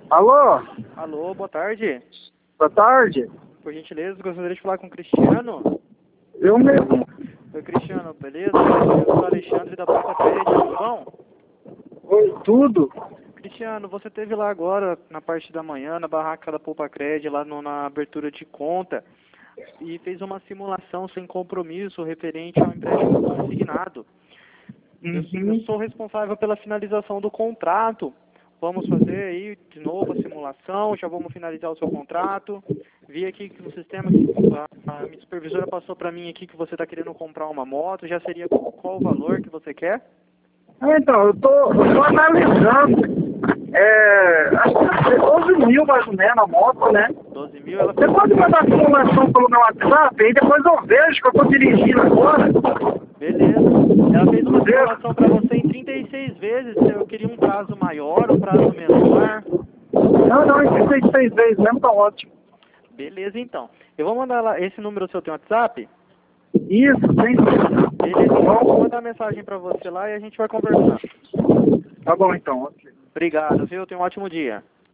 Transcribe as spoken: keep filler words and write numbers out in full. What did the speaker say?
Alô? Alô, boa tarde. Boa tarde. Por gentileza, gostaria de falar com o Cristiano. Eu mesmo. Oi, Cristiano, beleza? Eu sou o Alexandre da Poupa Crédito, tudo bom? Oi, tudo? Cristiano, você esteve lá agora, na parte da manhã, na barraca da Poupa Crédito, lá no, na abertura de conta, e fez uma simulação sem compromisso referente ao empréstimo consignado. Eu, eu Uhum. sou responsável pela finalização do contrato. Vamos fazer aí de novo a simulação, já vamos finalizar o seu contrato. Vi aqui que no sistema, a, a minha supervisora passou para mim aqui que você está querendo comprar uma moto. Já seria qual o valor que você quer? Ah, então, eu tô, eu tô analisando. É, acho que é doze mil mais ou menos a moto, né? doze mil, ela Você fez pode uma... mandar a simulação pelo meu WhatsApp, aí depois eu vejo que eu tô dirigindo agora. Beleza. Ela fez uma Entendeu? simulação para você em trinta e seis vezes. Eu queria um prazo maior, um prazo menor. Não, não, em trinta e seis vezes mesmo, tá ótimo. Beleza, então. Eu vou mandar lá, esse número seu tem WhatsApp? Isso, sem dúvida. Beleza, então eu vou mandar mensagem para você lá e a gente vai conversando. Tá bom então, ok. Obrigado, viu? Tenha um ótimo dia.